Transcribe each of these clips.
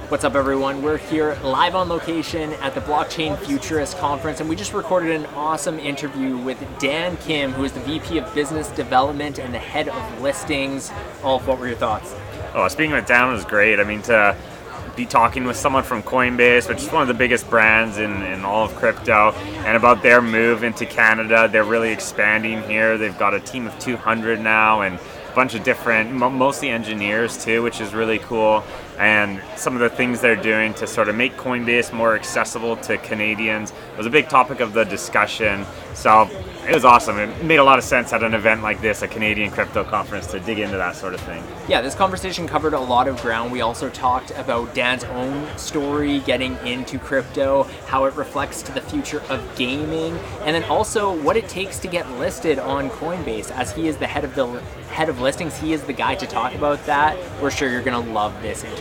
What's up, everyone? We're here live on location at the Blockchain Futurist Conference, and we just recorded an awesome interview with Dan Kim, who is the VP of Business Development and the Head of Listings. Ulf, what were your thoughts? Oh, speaking with Dan was great. I mean, to be talking with someone from Coinbase, which is one of the biggest brands in all of crypto, and about their move into Canada. They're really expanding here. They've got a team of 200 now, and a bunch of different, mostly engineers too, which is really cool. And some of the things they're doing to sort of make Coinbase more accessible to Canadians was a big topic of the discussion. So it was awesome. It made a lot of sense at an event like this, a Canadian crypto conference, to dig into that sort of thing. Yeah, this conversation covered a lot of ground. We also talked about Dan's own story getting into crypto, how it reflects to the future of gaming, and then also what it takes to get listed on Coinbase. As he is the head of listings, he is the guy to talk about that. We're sure you're going to love this interview.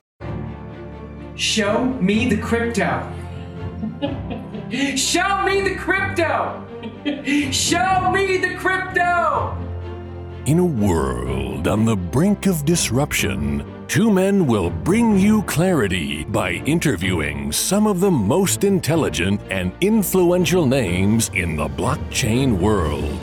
Show me the crypto. Show me the crypto. Show me the crypto. In a world on the brink of disruption, two men will bring you clarity by interviewing some of the most intelligent and influential names in the blockchain world.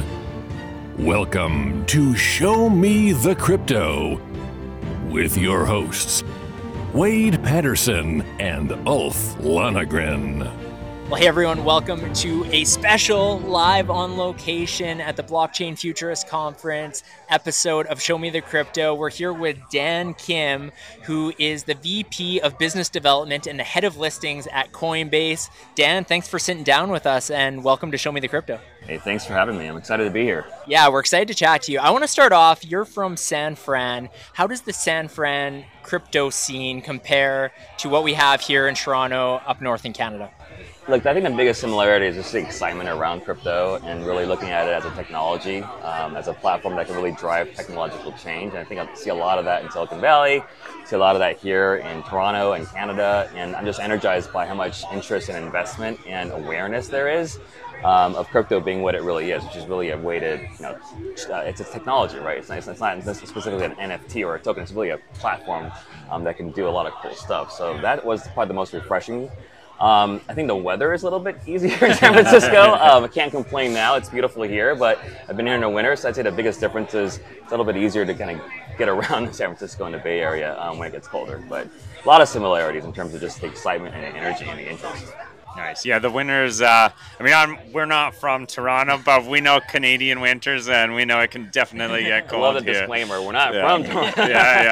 Welcome to Show Me the Crypto with your hosts, Wade Patterson and Ulf Lonergan. Well, hey everyone, welcome to a special live on location at the Blockchain Futurist Conference episode of Show Me the Crypto. We're here with Dan Kim, who is the VP of Business Development and the Head of Listings at Coinbase. Dan, thanks for sitting down with us and welcome to Show Me the Crypto. Hey, thanks for having me. I'm excited to be here. Yeah, we're excited to chat to you. I want to start off, you're from San Fran. How does the San Fran crypto scene compare to what we have here in Toronto, up north in Canada? Look, I think the biggest similarity is just the excitement around crypto and really looking at it as a technology, as a platform that can really drive technological change. And I think I see a lot of that in Silicon Valley, see a lot of that here in Toronto and Canada. And I'm just energized by how much interest and investment and awareness there is of crypto being what it really is, which is really a way to, it's a technology, right? It's not specifically an NFT or a token. It's really a platform that can do a lot of cool stuff. So that was probably the most refreshing. I think the weather is a little bit easier in San Francisco. I can't complain now. It's beautiful here, but I've been here in the winter, so I'd say the biggest difference is it's a little bit easier to kind of get around in San Francisco and the Bay Area when it gets colder. But a lot of similarities in terms of just the excitement and the energy and the interest. Nice. Yeah, the winters, we're not from Toronto, but we know Canadian winters, and we know it can definitely get cold. I love the here. disclaimer. We're not from Toronto.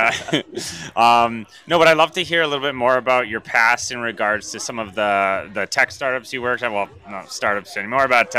Yeah. No, but I'd love to hear a little bit more about your past in regards to some of the tech startups you worked at. Well, not startups anymore, but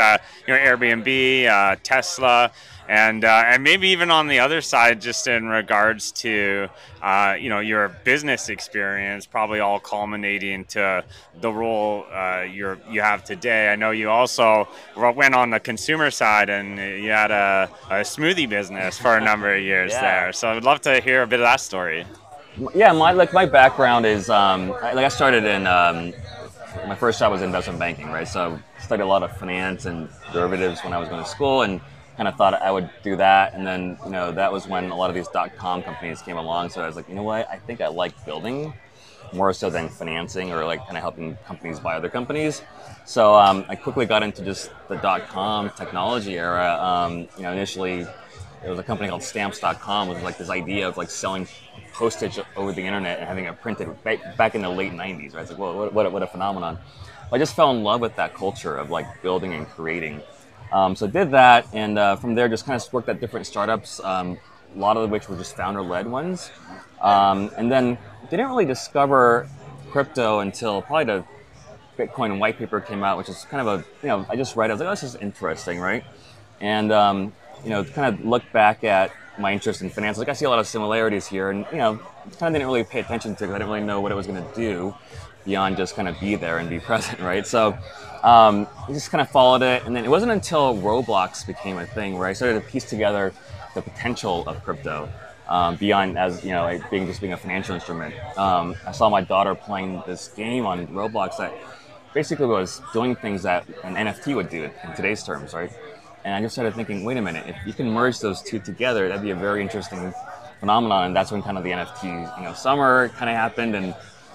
Airbnb, Tesla, and maybe even on the other side, just in regards to your business experience, probably all culminating to the role you have today. I know you also went on the consumer side, and you had a smoothie business for a number of years there. So I'd love to hear a bit of that story. Yeah, my background is I started in my first job was investment banking, right? So I studied a lot of finance and derivatives when I was going to school, and kind of thought I would do that. And then that was when a lot of these .com companies came along. So I was like, you know what? I think I like building more so than financing or like kind of helping companies buy other companies. So I quickly got into just the .com technology era. Initially it was a company called Stamps.com, was like this idea of like selling postage over the internet and having it printed back in the late 90s, right? It's like, well, what a phenomenon. I just fell in love with that culture of like building and creating. So I did that, and from there just kind of worked at different startups, a lot of which were just founder-led ones. And then didn't really discover crypto until probably the Bitcoin white paper came out, which is kind of I just read it, I was like, oh, this is interesting, right? And, kind of look back at my interest in finance, like I see a lot of similarities here, and, kind of didn't really pay attention to it because I didn't really know what it was going to do beyond just kind of be there and be present, right? So I just kind of followed it, and then it wasn't until Roblox became a thing where I started to piece together the potential of crypto beyond as being a financial instrument. I saw my daughter playing this game on Roblox that basically was doing things that an NFT would do in today's terms, right? And I just started thinking, wait a minute, if you can merge those two together, that'd be a very interesting phenomenon. And that's when kind of the NFT, summer kind of happened, and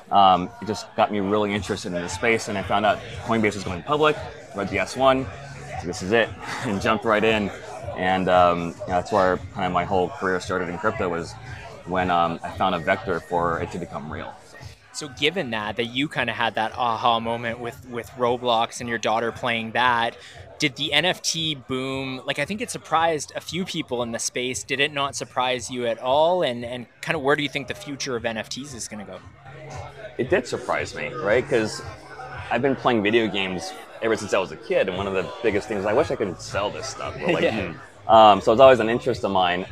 it just got me really interested in the space, and I found out Coinbase was going public, read the S1, so this is it, and jumped right in. And that's where kind of my whole career started in crypto, was when I found a vector for it to become real. So given that you kind of had that aha moment with Roblox and your daughter playing that, did the NFT boom, like I think it surprised a few people in the space, did it not surprise you at all? And kind of where do you think the future of NFTs is going to go? It did surprise me, right? Because I've been playing video games ever since I was a kid, and one of the biggest things is I wish I could sell this stuff. Or like, so it's always an interest of mine.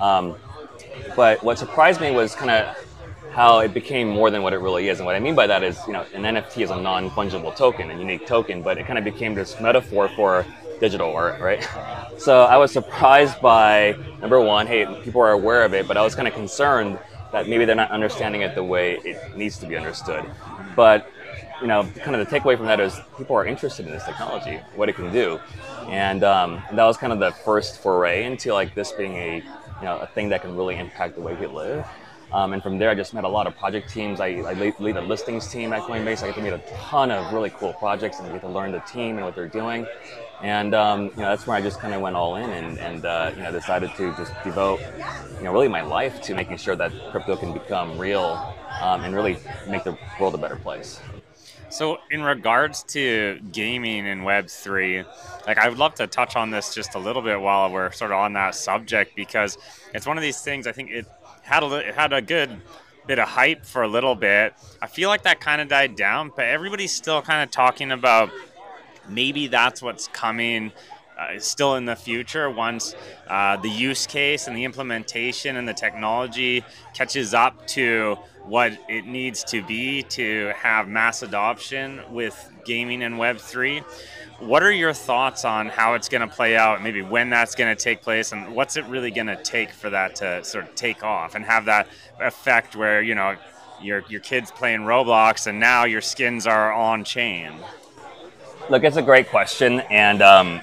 But what surprised me was kind of how it became more than what it really is. And what I mean by that is, an NFT is a non-fungible token, a unique token, but it kind of became this metaphor for digital art, right? So I was surprised by, number one, hey, people are aware of it, but I was kind of concerned that maybe they're not understanding it the way it needs to be understood. But, kind of the takeaway from that is people are interested in this technology, what it can do. And that was kind of the first foray into like this being a thing that can really impact the way we live. And from there, I just met a lot of project teams. I lead a listings team at Coinbase. I get to meet a ton of really cool projects and get to learn the team and what they're doing. And that's where I just kind of went all in and decided to just devote really my life to making sure that crypto can become real and really make the world a better place. So in regards to gaming and Web3, like I would love to touch on this just a little bit while we're sort of on that subject, because it's one of these things. I think it had a good bit of hype for a little bit. I feel like that kind of died down, but everybody's still kind of talking about maybe that's what's coming still in the future once the use case and the implementation and the technology catches up to what it needs to be to have mass adoption with gaming and Web3. What are your thoughts on how it's going to play out, maybe when that's going to take place, and what's it really going to take for that to sort of take off and have that effect where, your kids playing Roblox and now your skins are on chain? Look, it's a great question, and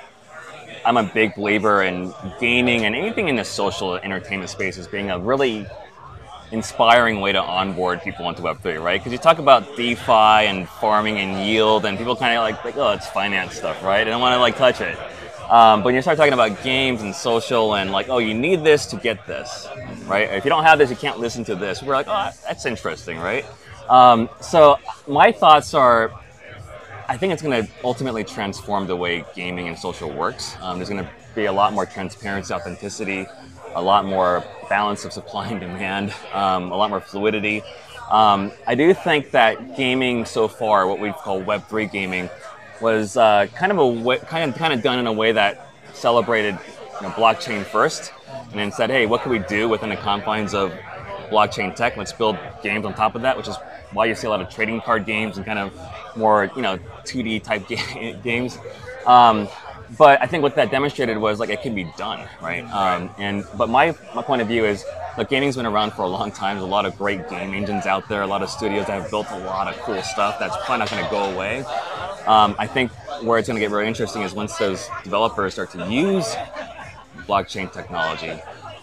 I'm a big believer in gaming and anything in the social entertainment space as being a really inspiring way to onboard people into Web3, right? Because you talk about DeFi and farming and yield, and people kind of like, oh, it's finance stuff, right? I don't want to touch it. But when you start talking about games and social and oh, you need this to get this, right? If you don't have this, you can't listen to this. We're like, oh, that's interesting, right? So my thoughts are, I think it's going to ultimately transform the way gaming and social works. There's going to be a lot more transparency, authenticity, a lot more balance of supply and demand, a lot more fluidity. I do think that gaming so far, what we call Web3 gaming, was kind of done in a way that celebrated blockchain first, and then said, hey, what can we do within the confines of blockchain tech? Let's build games on top of that, which is why you see a lot of trading card games and kind of more 2D type games. But I think what that demonstrated was it can be done, right? But my point of view is, gaming's been around for a long time. There's a lot of great game engines out there, a lot of studios that have built a lot of cool stuff that's probably not going to go away. I think where it's going to get very interesting is once those developers start to use blockchain technology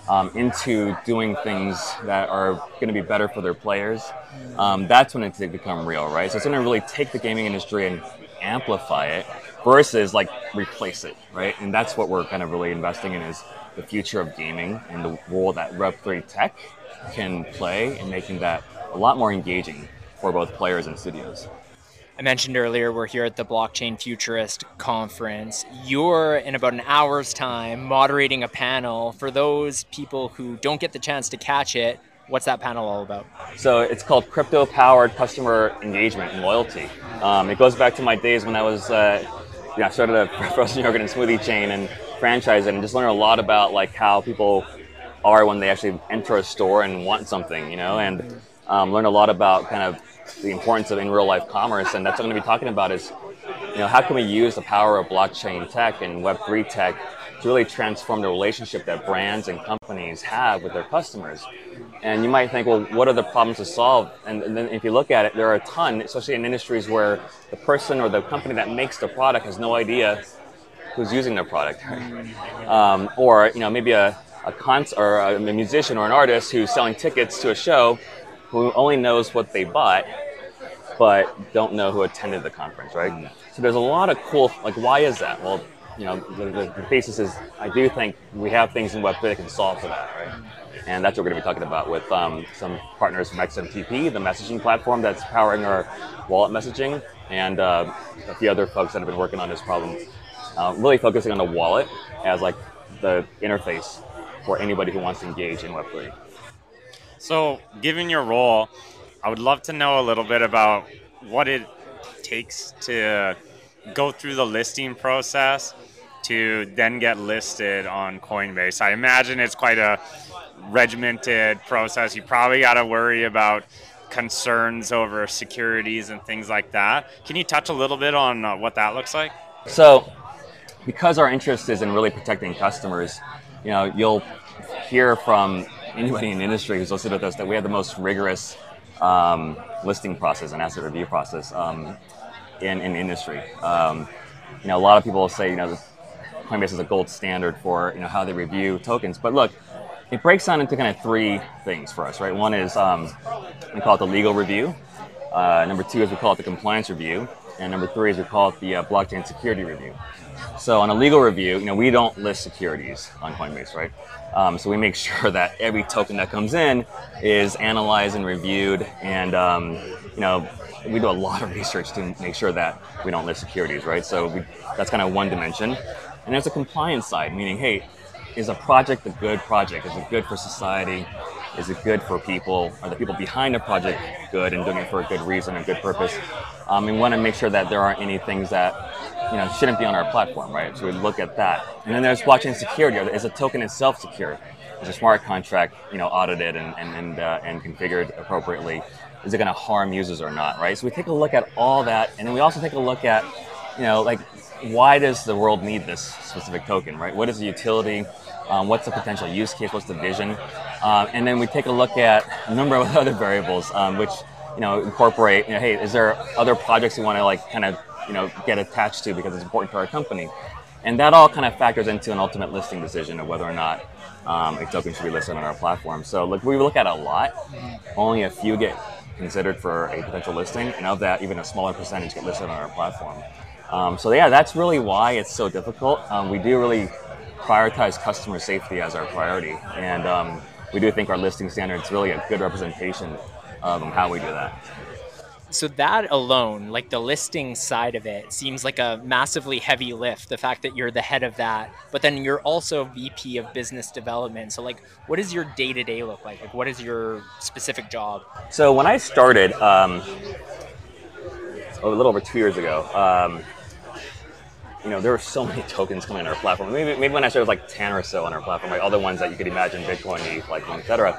into doing things that are going to be better for their players. That's when it's going to become real, right? So it's going to really take the gaming industry and amplify it versus replace it, right? And that's what we're kind of really investing in, is the future of gaming and the role that Web3 tech can play in making that a lot more engaging for both players and studios. I mentioned earlier we're here at the Blockchain Futurist Conference. You're, in about an hour's time, moderating a panel. For those people who don't get the chance to catch it, what's that panel all about? So it's called Crypto-Powered Customer Engagement and Loyalty. It goes back to my days when I was, I started a frozen yogurt and smoothie chain and franchised it, and just learned a lot about how people are when they actually enter a store and want something, and learn a lot about kind of the importance of in real life commerce. And that's what I'm going to be talking about is, how can we use the power of blockchain tech and Web3 tech to really transform the relationship that brands and companies have with their customers. And you might think, well, what are the problems to solve? And then if you look at it, there are a ton, especially in industries where the person or the company that makes the product has no idea who's using their product. Or maybe a musician or an artist who's selling tickets to a show who only knows what they bought, but don't know who attended the conference, right? So there's a lot of cool, like, why is that? Well, the basis is, I do think we have things in Web3 that can solve for that, right? And that's what we're going to be talking about with some partners from XMTP, the messaging platform that's powering our wallet messaging, and a few other folks that have been working on this problem, really focusing on the wallet as like the interface for anybody who wants to engage in Web3. So, given your role, I would love to know a little bit about what it takes to go through the listing process to then get listed on Coinbase. I imagine it's quite a regimented process. You probably got to worry about concerns over securities and things like that. Can you touch a little bit on what that looks like? So, because our interest is in really protecting customers, you'll hear from anybody in the industry who's listed with us that we have the most rigorous listing process and asset review process in the industry. A lot of people will say, Coinbase is a gold standard for how they review tokens. But look, it breaks down into kind of three things for us, right? One is we call it the legal review. Number two is we call it the compliance review, and number three is we call it the blockchain security review. So on a legal review, we don't list securities on Coinbase, right? So we make sure that every token that comes in is analyzed and reviewed, and we do a lot of research to make sure that we don't list securities, right? So that's kind of one dimension. And there's a compliance side, meaning, hey, is a project a good project? Is it good for society? Is it good for people? Are the people behind the project good and doing it for a good reason, a good purpose? We want to make sure that there aren't any things that shouldn't be on our platform, right? So we look at that. And then there's blockchain security. Is the token itself secure? Is a smart contract, audited and configured appropriately? Is it going to harm users or not, right? So we take a look at all that, and then we also take a look at, why does the world need this specific token, right? What is the utility? What's the potential use case? What's the vision? And then we take a look at a number of other variables, which incorporate. Hey, is there other projects you want to get attached to because it's important to our company? And that all kind of factors into an ultimate listing decision of whether or not a token should be listed on our platform. So look, we look at a lot. Only a few get considered for a potential listing, and of that, even a smaller percentage get listed on our platform. So yeah, that's really why it's so difficult. We do really prioritize customer safety as our priority, and we do think our listing standard is really a good representation of how we do that. So that alone, like the listing side of it, seems like a massively heavy lift, the fact that you're the head of that, but then you're also VP of business development. So like, what does your day-to-day look like? Like, what is your specific job? So when I started a little over 2 years ago, there were so many tokens coming on our platform. Maybe when I started, like 10 or so on our platform, like all the ones that you could imagine, Bitcoin, ETH, Litecoin, etc.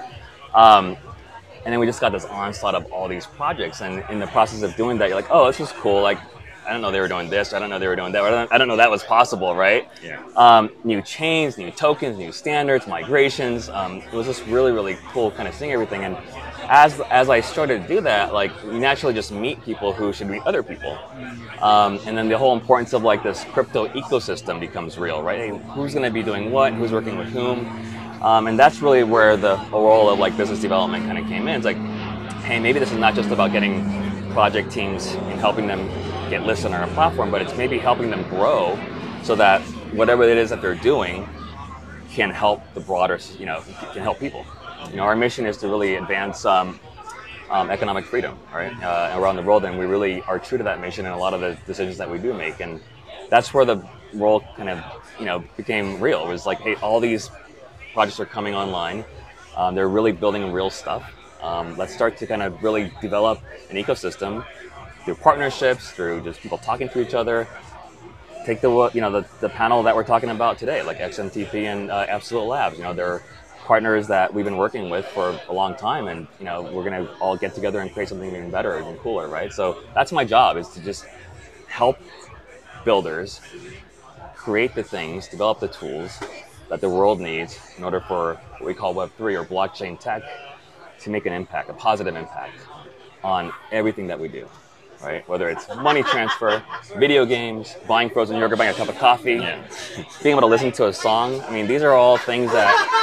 And then we just got this onslaught of all these projects. And in the process of doing that, you're like, oh, this is cool. Like, I don't know they were doing this. I don't know they were doing that. I don't know that was possible, right? Yeah. New chains, new tokens, new standards, migrations. It was just really, really cool kind of seeing everything. And as I started to do that, like, you naturally just meet people who should meet other people. And then the whole importance of like this crypto ecosystem becomes real, right? Hey, who's going to be doing what? Who's working with whom? And that's really where the role of like business development kind of came in. It's like, hey, maybe this is not just about getting project teams and helping them get listed on our platform, but it's maybe helping them grow so that whatever it is that they're doing can help the broader, can help people. Our mission is to really advance economic freedom, right, around the world, and we really are true to that mission in a lot of the decisions that we do make. And that's where the role kind of, became real. It was like, hey, all these projects are coming online. They're really building real stuff. Let's start to kind of really develop an ecosystem through partnerships, through just people talking to each other. Take the panel that we're talking about today, like XMTP and Absolute Labs. They're partners that we've been working with for a long time, and we're going to all get together and create something even better, even cooler, right? So that's my job, is to just help builders create the things, develop the tools that the world needs in order for what we call Web3 or blockchain tech to make an impact, a positive impact on everything that we do, right? Whether it's money transfer, video games, buying frozen yogurt, buying a cup of coffee, being able to listen to a song. I mean, these are all things that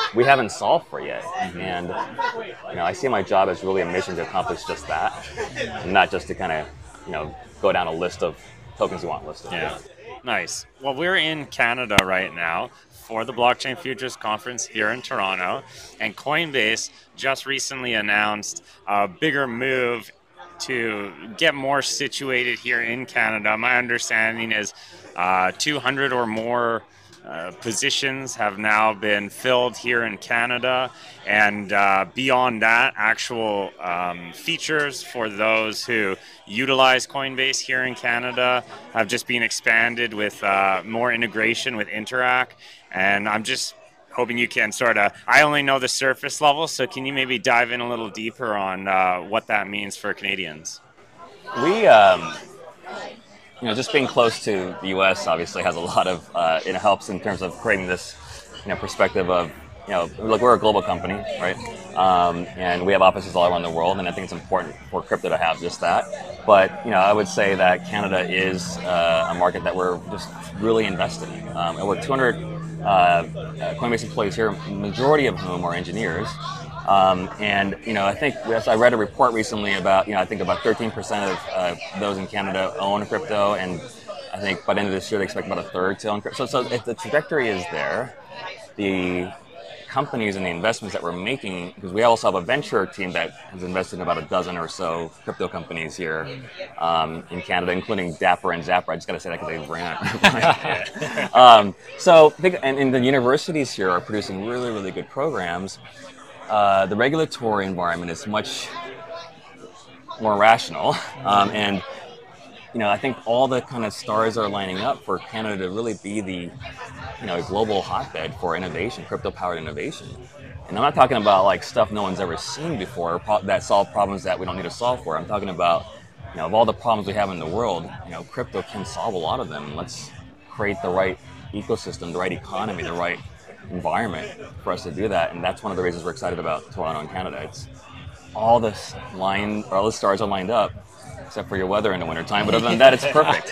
we haven't solved for yet. And I see my job as really a mission to accomplish just that, and not just to kind of go down a list of tokens you want listed. Yeah, nice. Well, we're in Canada right now for the Blockchain Futures Conference here in Toronto, and Coinbase just recently announced a bigger move to get more situated here in Canada. My understanding is 200 or more positions have now been filled here in Canada, and beyond that, actual features for those who utilize Coinbase here in Canada have just been expanded with more integration with Interac. And I'm just hoping you can I only know the surface level, so can you maybe dive in a little deeper on what that means for Canadians? We, just being close to the U.S. obviously has a lot of, it helps in terms of creating this, perspective of, look, we're a global company, right? And we have offices all around the world, and I think it's important for crypto to have just that. But, I would say that Canada is a market that we're just really invested in. Over 200 Coinbase employees here, majority of whom are engineers. And I think I read a report recently about I think about 13% of those in Canada own crypto, and I think by the end of this year they expect about a third to own crypto. So if the trajectory is there, the companies and the investments that we're making, because we also have a venture team that has invested in about a dozen or so crypto companies here in Canada, including Dapper and Zapper. I just got to say that because they ran. So I think, and the universities here are producing really, really good programs. The regulatory environment is much more rational, and I think all the kind of stars are lining up for Canada to really be the global hotbed for innovation, crypto-powered innovation. And I'm not talking about like stuff no one's ever seen before that solve problems that we don't need to solve for. I'm talking about of all the problems we have in the world, crypto can solve a lot of them. Let's create the right ecosystem, the right economy, the right environment for us to do that. And that's one of the reasons we're excited about Toronto and Canada. It's all the stars are lined up, except for your weather in the wintertime. But other than that, it's perfect.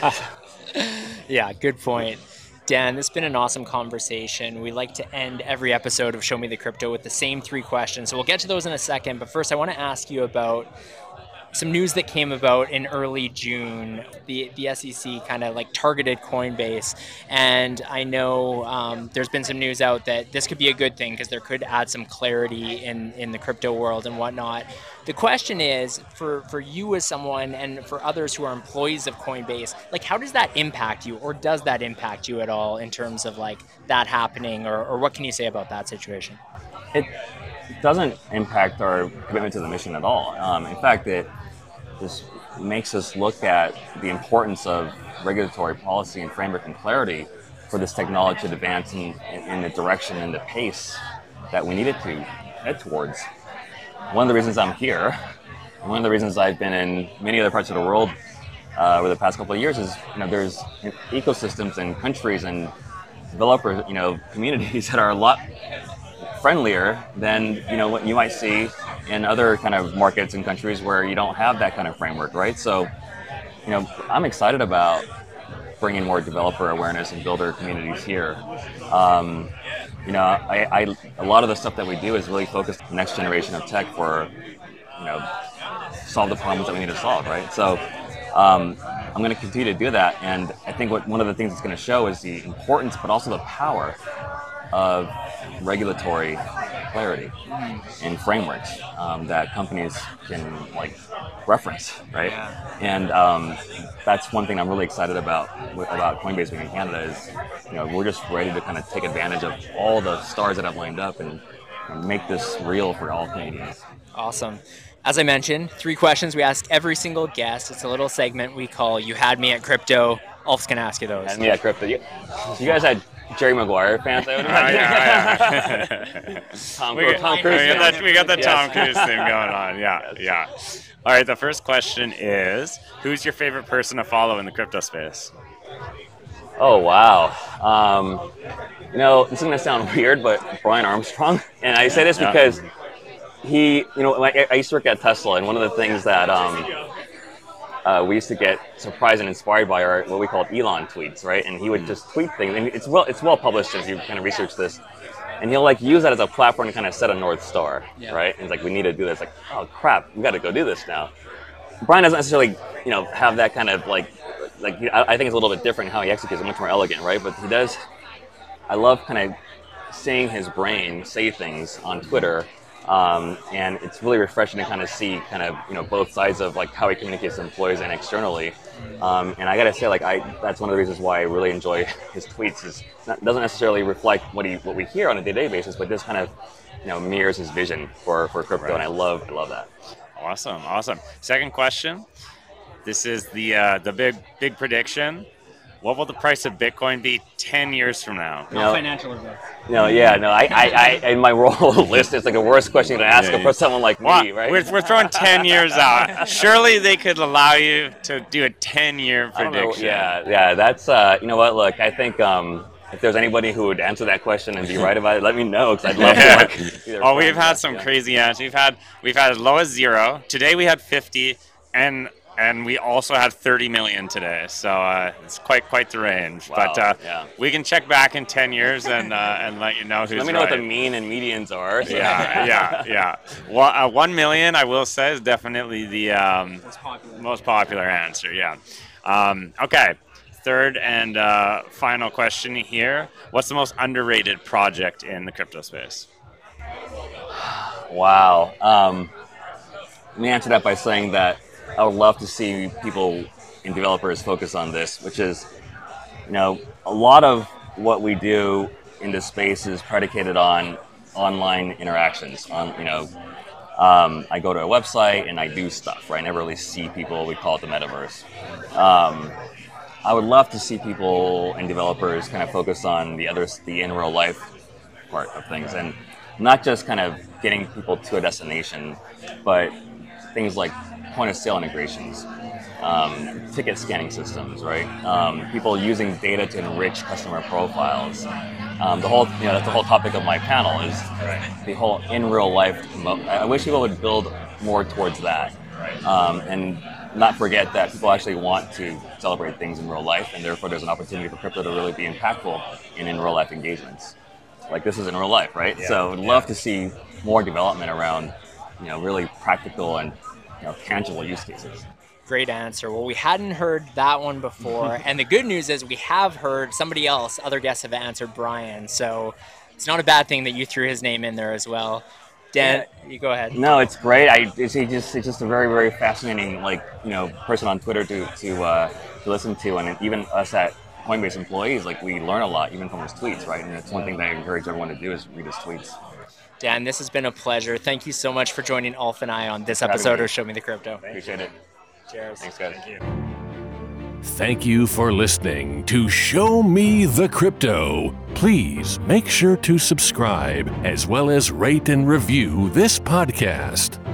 Yeah, good point. Dan, this has been an awesome conversation. We like to end every episode of Show Me the Crypto with the same 3 questions. So we'll get to those in a second. But first, I want to ask you about some news that came about in early June. The SEC kind of like targeted Coinbase, and I know there's been some news out that this could be a good thing because there could add some clarity in the crypto world and whatnot. The question is, for you as someone and for others who are employees of Coinbase, like how does that impact you, or does that impact you at all in terms of like that happening, or what can you say about that situation? It doesn't impact our commitment to the mission at all. In fact, it just makes us look at the importance of regulatory policy and framework and clarity for this technology to advance in the direction and the pace that we need it to head towards. One of the reasons I'm here, and one of the reasons I've been in many other parts of the world over the past couple of years is, there's ecosystems and countries and developer, communities that are a lot friendlier than what you might see in other kind of markets and countries where you don't have that kind of framework, right? So, I'm excited about bringing more developer awareness and builder communities here. A lot of the stuff that we do is really focused on the next generation of tech for, solve the problems that we need to solve, right? So, I'm going to continue to do that, and I think one of the things it's going to show is the importance, but also the power of regulatory clarity and frameworks that companies can reference, right? Yeah. And that's one thing I'm really excited about Coinbase being in Canada is, we're just ready to kind of take advantage of all the stars that have lined up and make this real for all Canadians. Awesome. As I mentioned, 3 questions we ask every single guest. It's a little segment we call You Had Me at Crypto. Ulf's going to ask you those. Had me at Crypto. You guys had Jerry Maguire fans. Tom Cruise. We got the Tom Cruise thing going on. Yeah. All right, the first question is, who's your favorite person to follow in the crypto space? Oh, wow. This is going to sound weird, but Brian Armstrong. And I say this because he, I used to work at Tesla, and one of the things that we used to get surprised and inspired by are what we called Elon tweets, right? And he would just tweet things, and it's well published if you kind of research this. and he'll like use that as a platform to kind of set a North Star, Yeah. right? And it's like, we need to do this. Like, oh crap, we got to go do this now. Brian doesn't necessarily, have that kind of like I think it's a little bit different how he executes. It's much more elegant, right? But he does. I love kind of seeing his brain say things on Twitter, and it's really refreshing to kind of see both sides of like how he communicates to employees and externally. And I gotta say, that's one of the reasons why I really enjoy his tweets. Doesn't necessarily reflect what we hear on a day-to-day basis, but just kind of mirrors his vision for crypto, Right. and I love that. Awesome. Second question. This is the big prediction. What will the price of Bitcoin be 10 years from now? No financial advice. I in my role list, it's like the worst question to ask for someone like me, right? We're throwing 10 years out. Surely they could allow you to do a 10-year I don't know. prediction. Yeah. That's you know what? Look, I think if there's anybody who would answer that question and be right about it, let me know, because I'd love to. Oh, we've had some crazy answers. We've had as low as 0. Today we had 50, and we also had 30 million today. So it's quite the range. Wow, but yeah. we can check back in 10 years and let you know who's right. Let me know what the mean and medians are. So. Yeah. Well, 1 million, I will say, is definitely the most popular answer. Yeah. Okay. Third and final question here. What's the most underrated project in the crypto space? Wow. Let me answer that by saying that I would love to see people and developers focus on this, which is, a lot of what we do in this space is predicated on online interactions. I go to a website and I do stuff, right? I never really see people. We call it the metaverse. I would love to see people and developers kind of focus on the in real life part of things, and not just kind of getting people to a destination, but things like point of sale integrations, ticket scanning systems, right? People using data to enrich customer profiles. That's the whole topic of my panel is the whole in real life. I wish people would build more towards that, and not forget that people actually want to celebrate things in real life, and therefore there's an opportunity for crypto to really be impactful in real life engagements. Like this is in real life, right? Yeah, So I'd love to see more development around, really practical and tangible use cases. Great answer. Well, we hadn't heard that one before. And the good news is we have heard somebody else, other guests have answered Brian. So it's not a bad thing that you threw his name in there as well. Dan, you go ahead. No, it's great. It's just a very, very fascinating, person on Twitter to listen to. And even us at Coinbase employees, we learn a lot even from his tweets, right? And that's one thing that I encourage everyone to do is read his tweets. Dan, this has been a pleasure. Thank you so much for joining Alf and I on this episode of Show Me the Crypto. Appreciate it. Cheers. Thanks, guys. Thank you. Thank you for listening to Show Me the Crypto. Please make sure to subscribe as well as rate and review this podcast.